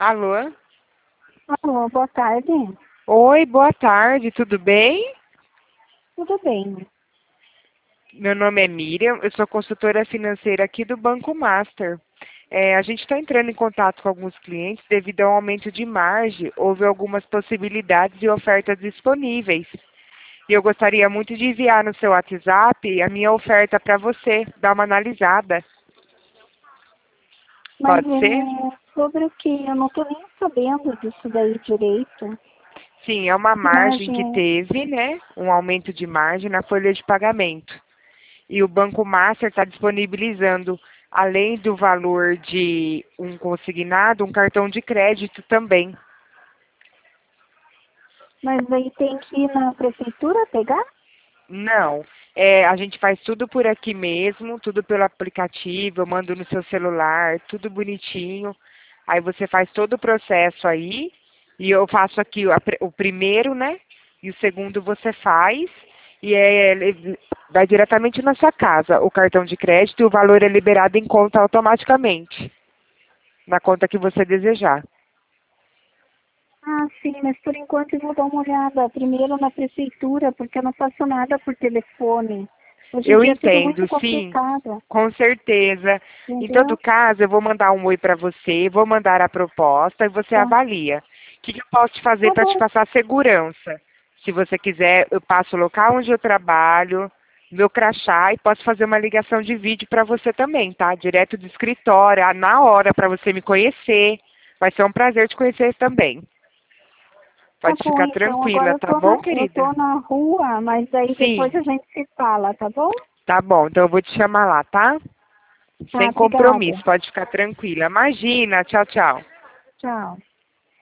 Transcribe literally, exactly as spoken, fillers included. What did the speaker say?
Alô? Alô, boa tarde. Oi, boa tarde, tudo bem? Tudo bem. Meu nome é Miriam, eu sou consultora financeira aqui do Banco Master. É, a gente está entrando em contato com alguns clientes devido ao aumento de margem, houve algumas possibilidades e ofertas disponíveis. E eu gostaria muito de enviar no seu WhatsApp a minha oferta para você, dar uma analisada. Mas Pode ser? é sobre o que? Eu não estou nem sabendo disso daí direito. Sim, é uma Que margem que margem teve, né? Um aumento de margem na folha de pagamento. E o Banco Master está disponibilizando, além do valor de um consignado, um cartão de crédito também. Mas aí tem que ir na prefeitura pegar? Não, é, a gente faz tudo por aqui mesmo, tudo pelo aplicativo, eu mando no seu celular, tudo bonitinho. Aí você faz todo o processo aí, e eu faço aqui o, a pr- o primeiro, né? E o segundo você faz, e é, ele vai diretamente na sua casa o cartão de crédito e o valor é liberado em conta automaticamente, na conta que você desejar. Ah, sim, mas por enquanto eu vou dar uma olhada primeiro na prefeitura, porque eu não faço nada por telefone. Hoje em Eu dia é tudo muito entendo, sim, complicado, com certeza. Em todo entendeu? caso, eu vou mandar um oi para você, vou mandar a proposta e você Tá, avalia. O que, que eu posso te fazer tá para te bom. passar segurança? Se você quiser, eu passo o local onde eu trabalho, meu crachá e posso fazer uma ligação de vídeo para você também, tá? Direto do escritório, ah, na hora, para você me conhecer. Vai ser um prazer te conhecer também. Tá Pode bom, ficar então. Agora tranquila, eu tá tô na, bom, eu querida? tô na rua, mas aí depois Sim, a gente se fala, tá bom? tá bom. Então eu vou te chamar lá, tá? Tá, Sem obrigada. compromisso, pode ficar tranquila. Imagina, tchau, tchau. Tchau.